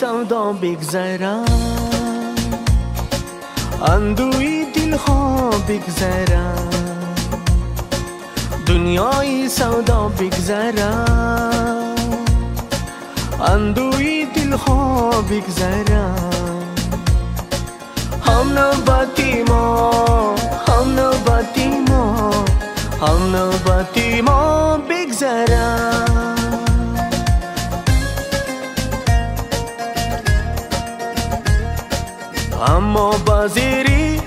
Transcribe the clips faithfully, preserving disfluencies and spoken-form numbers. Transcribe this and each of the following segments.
سودا بگذرم، اندوی دلها بگذرم، دنیای سودا بگذرم، اندوی دلها بگذرم. هم نوبتی ما، هم نوبتی ما، هم نوبتی ما بگذرم. اما بازیری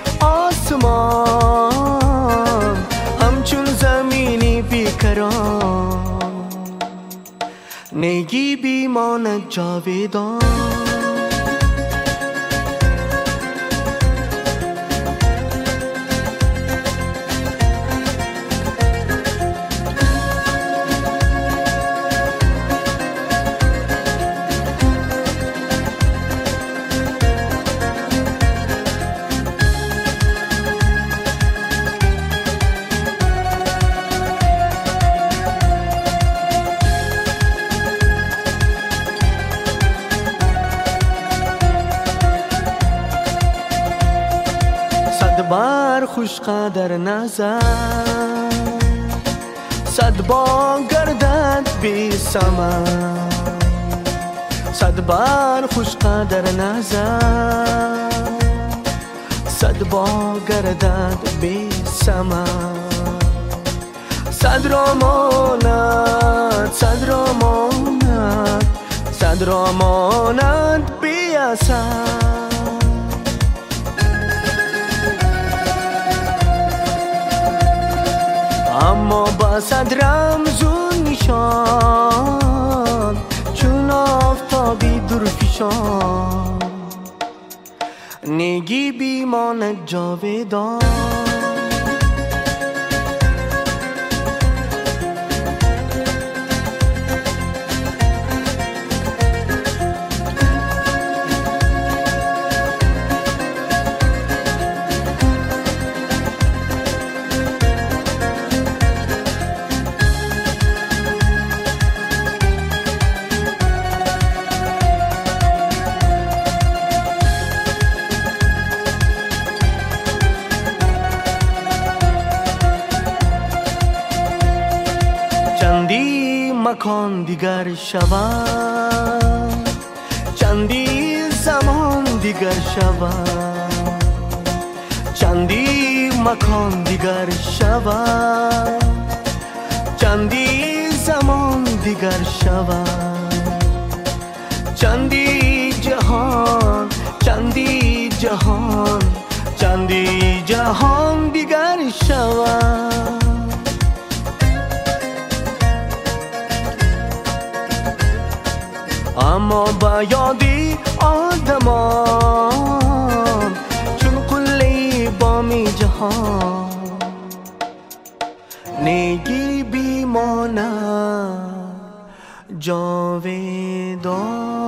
آسمان همچون زمینی بیکران، نگی بیماند جاویدان. صد بار خوش قدر نظر، صد بار گردد بی ثمر، صد بار خوش قدر نظر، صد بار گردد بی ثمر. صد را ماند، صد را ماند، صد را ماند بی اثر. اما با صد رمز و نشان چون آفتابی درفشان، نگی بیماند جاویدان. چندی مکان دیگر شود، چندی زمان دیگر شود، چندی مکان دیگر شود، چندی زمان دیگر شود، چندی جهان، چندی جهان، چندی جهان دیگر شود. اما با یادی آدمان چون قله بامی جهان، نگی بیماند جاویدان.